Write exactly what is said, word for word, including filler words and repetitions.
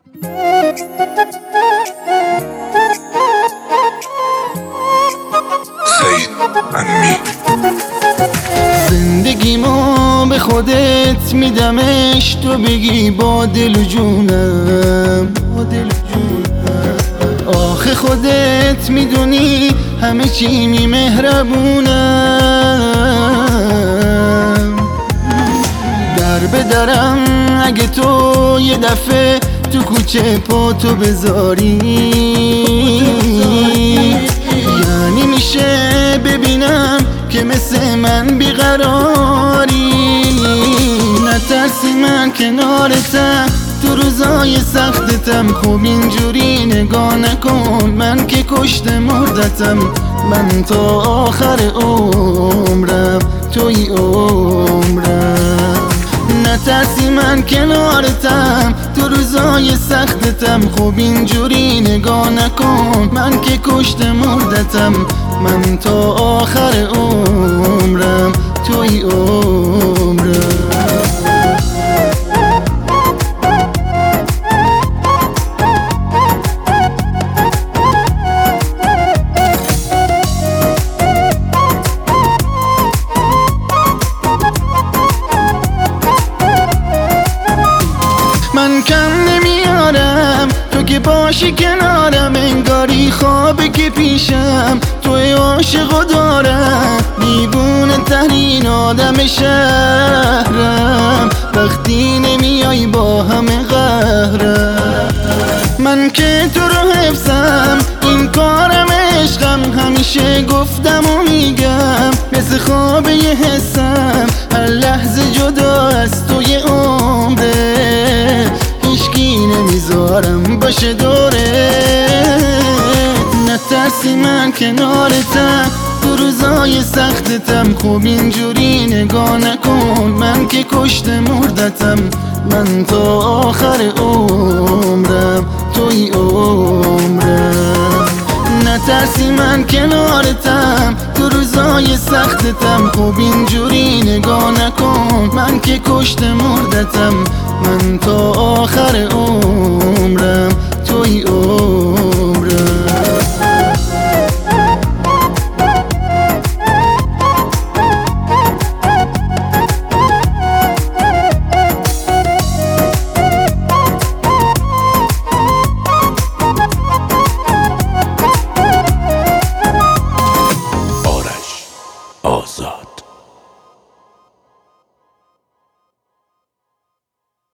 زندگیمو به خودت میدمش، تو بگی با دل و جونم. آخه خودت میدونی همه چی می مهربونم. در به درم اگه تو یه دفعه تو کوچه پاتو بذاری، یعنی میشه ببینم که مثل من بیقراری. نترسی من کنارتم تو روزای سختتم، خوب اینجوری نگاه نکن، من که کشت مردتم. من تا آخر عمرم توی عمرم. نترسی من کنارتم تو روزای سختتم، خوب اینجوری نگاه نکن، من که کشت مردتم. من تا آخر عمرم توی عمرم. من کم نمیارم تو که باشی کنارم، انگاری خوابه که پیشم توی عاشقو دارم. دیوونه ترین آدم شهرم، وقتی نمیای با همه قهرم. من که تو رو حفظم، این کارم عشقم، همیشه گفتم و میگم مثل خواب یه حسم، هر لحظه جدا از توی عمره، هیچکی نمیذارم باشه دوره. نترسی من کنارتم تو روزای سختتم، خوب اینجوری نگاه نکن، من که کشت مردتم. من تا آخر عمرم توی عمرم. نترسی من کنارتم تو روزای سختتم، خوب اینجوری نگاه نکن، من که کشت مردتم. من تا آخر عمرم توی عمرم.